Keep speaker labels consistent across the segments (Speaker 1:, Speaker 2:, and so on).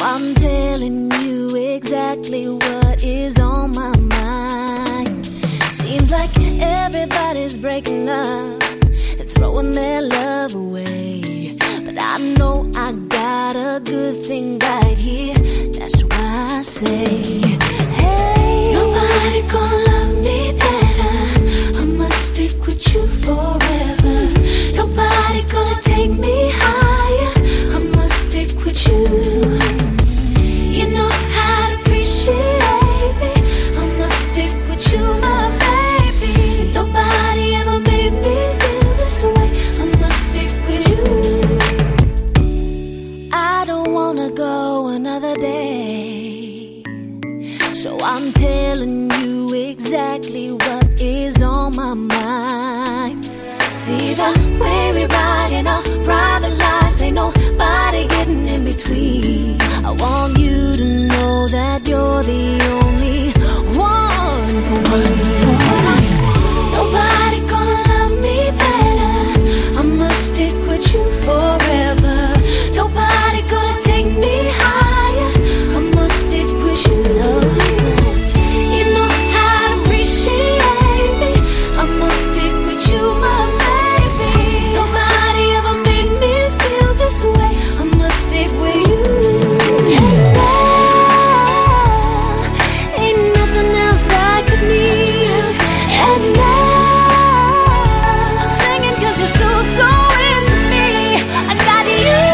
Speaker 1: I'm telling you exactly what is on my mind. Seems like everybody's breaking up and throwing their love away, but I know I got a good thing right here. That's why I say, hey, nobody gonna love me better. I must stick with you forever. Nobody gonna take me higher. I must stick with you. You know how to appreciate me. I must stick with you, my baby. Nobody ever made me feel this way. I must stick with you. I don't wanna go another day, so I'm telling you exactly what is on my mind. See the way we ride in our private lives, ain't nobody getting in between. I want you to know that you're the only one for me. For what I say, nobody gonna love me better. I must stick with you forever. Nobody gonna take me higher. I must stick with you. You know how to appreciate me. I must stick with you, my baby. Nobody ever made me feel this way. I must stick with you. And now, ain't nothing else I could need. And now, I'm singing 'cause you're so, so into me. I got you.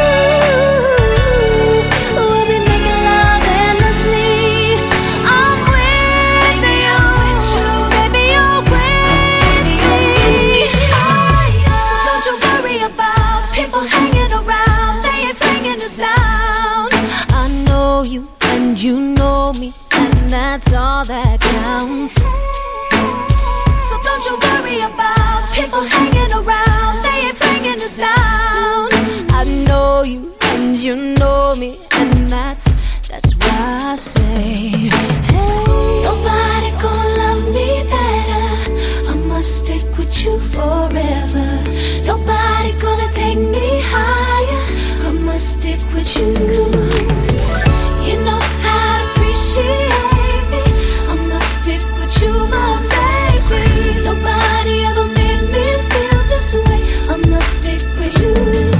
Speaker 1: We'll be making love endlessly. I'm with you, baby, you're with me. So don't you worry about people hanging around. They ain't bringing us down. I know you and you know me, and that's all that counts. So don't you worry about people hanging around. They ain't bringing us down. I know you and you know me, and that's why I say, hey, nobody gonna love me better. I must stick with you forever. Nobody gonna take me higher. I must stick with you. You know how to appreciate me. I must stick with you, my baby. Nobody ever made me feel this way. I must stick with you.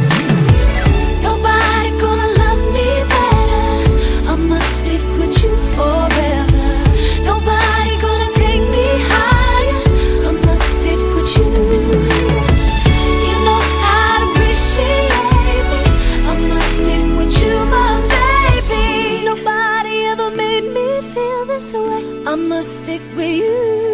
Speaker 1: Nobody gonna love me better. I must stick with you forever. Nobody gonna take me higher. I must stick with you. You know how to appreciate me. I must stick with you, my baby. Nobody ever made me feel this way. I must stick with you.